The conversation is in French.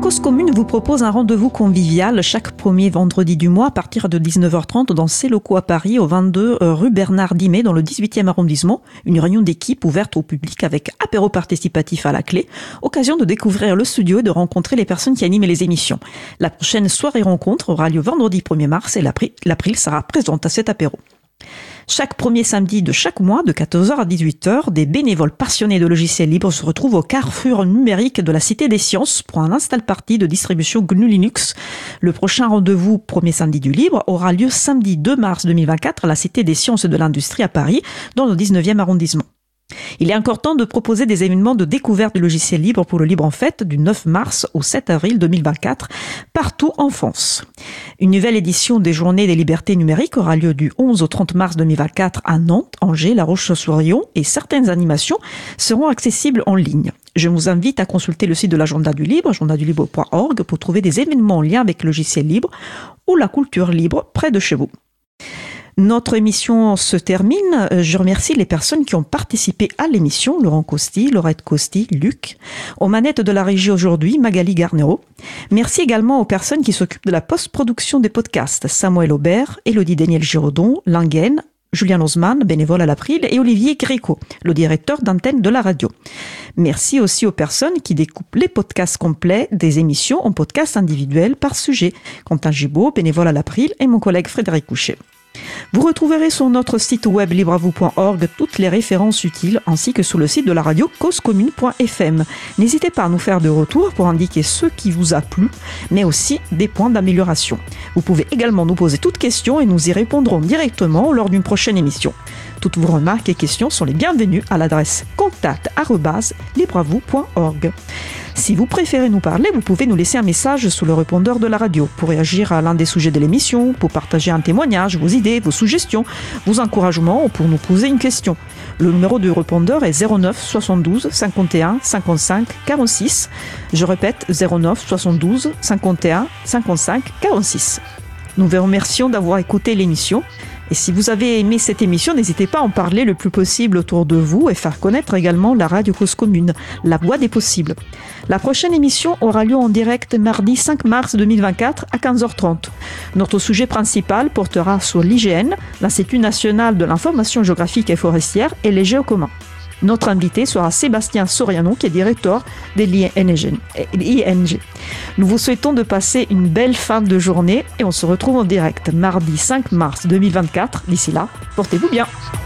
Cause Commune vous propose un rendez-vous convivial chaque premier vendredi du mois à partir de 19h30 dans ses locaux à Paris, au 22 rue Bernard Dimet, dans le 18e arrondissement. Une réunion d'équipe ouverte au public avec apéro participatif à la clé. Occasion de découvrir le studio et de rencontrer les personnes qui animent les émissions. La prochaine soirée rencontre aura lieu vendredi 1er mars et l'April sera présente à cet apéro. Chaque premier samedi de chaque mois, de 14h à 18h, des bénévoles passionnés de logiciels libres se retrouvent au carrefour numérique de la Cité des Sciences pour un install-party de distribution GNU Linux. Le prochain rendez-vous, premier samedi du libre, aura lieu samedi 2 mars 2024 à la Cité des Sciences et de l'Industrie à Paris, dans le 19e arrondissement. Il est encore temps de proposer des événements de découverte du logiciel libre pour le Libre en Fête du 9 mars au 7 avril 2024 partout en France. Une nouvelle édition des Journées des libertés numériques aura lieu du 11 au 30 mars 2024 à Nantes, Angers, La Roche-sur-Yon et certaines animations seront accessibles en ligne. Je vous invite à consulter le site de l'Agenda du Libre, agendadulibre.org, pour trouver des événements en lien avec le logiciel libre ou la culture libre près de chez vous. Notre émission se termine. Je remercie les personnes qui ont participé à l'émission. Laurent Costi, Laurette Costi, Luc. Aux manettes de la régie aujourd'hui, Magali Garnero. Merci également aux personnes qui s'occupent de la post-production des podcasts. Samuel Aubert, Élodie Daniel Giraudon, Langen, Julien Osman, bénévole à l'April, et Olivier Gréco, le directeur d'antenne de la radio. Merci aussi aux personnes qui découpent les podcasts complets des émissions en podcasts individuels par sujet. Quentin Gibaud, bénévole à l'April, et mon collègue Frédéric Couchet. Vous retrouverez sur notre site web libreavou.org toutes les références utiles ainsi que sur le site de la radio causecommune.fm. N'hésitez pas à nous faire de retours pour indiquer ce qui vous a plu, mais aussi des points d'amélioration. Vous pouvez également nous poser toutes questions et nous y répondrons directement lors d'une prochaine émission. Toutes vos remarques et questions sont les bienvenues à l'adresse contact@libreavou.org. Si vous préférez nous parler, vous pouvez nous laisser un message sous le répondeur de la radio pour réagir à l'un des sujets de l'émission, pour partager un témoignage, vos idées, vos suggestions, vos encouragements ou pour nous poser une question. Le numéro du répondeur est 09 72 51 55 46. Je répète, 09 72 51 55 46. Nous vous remercions d'avoir écouté l'émission. Et si vous avez aimé cette émission, n'hésitez pas à en parler le plus possible autour de vous et faire connaître également la radio Cause Commune, la voix des possibles. La prochaine émission aura lieu en direct mardi 5 mars 2024 à 15h30. Notre sujet principal portera sur l'IGN, l'Institut national de l'information géographique et forestière, et les géocommuns. Notre invité sera Sébastien Soriano, qui est directeur de l'ING. Nous vous souhaitons de passer une belle fin de journée et on se retrouve en direct mardi 5 mars 2024. D'ici là, portez-vous bien.